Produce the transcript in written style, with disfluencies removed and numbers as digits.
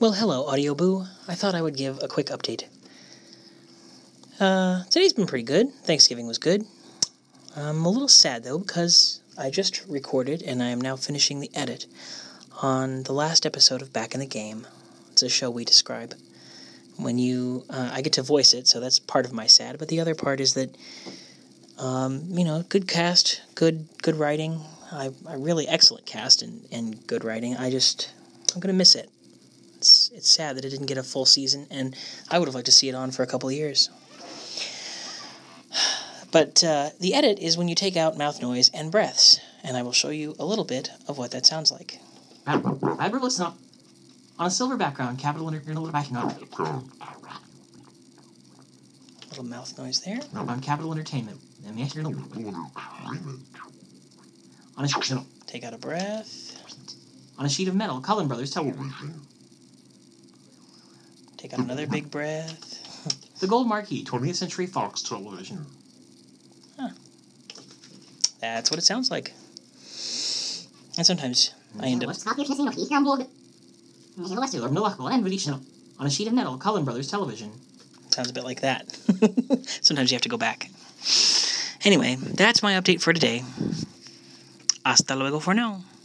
Well, hello, Audio Boo. I thought I would give a quick update. Today's been pretty good. Thanksgiving was good. I'm a little sad, though, because I just recorded and I am now finishing the edit on the last episode of Back in the Game. It's a show we describe. When I get to voice it, so that's part of my sad, but the other part is that, good cast, good writing. I really excellent cast and good writing. I'm going to miss it. It's sad that it didn't get a full season, and I would have liked to see it on for a couple of years. But the edit is when you take out mouth noise and breaths, and I will show you a little bit of what that sounds like. Listen up. On a silver background, capital backing up. Little mouth noise there. On Capital Entertainment. And take out a breath. On a sheet of metal, Cullen Brothers Television. Take out another big breath. The Gold Marquee, 20th Century Fox Television. Huh. That's what it sounds like. And sometimes I end up... On a sheet of metal, Cullen Brothers Television. Sounds a bit like that. Sometimes you have to go back. Anyway, that's my update for today. Hasta luego for now.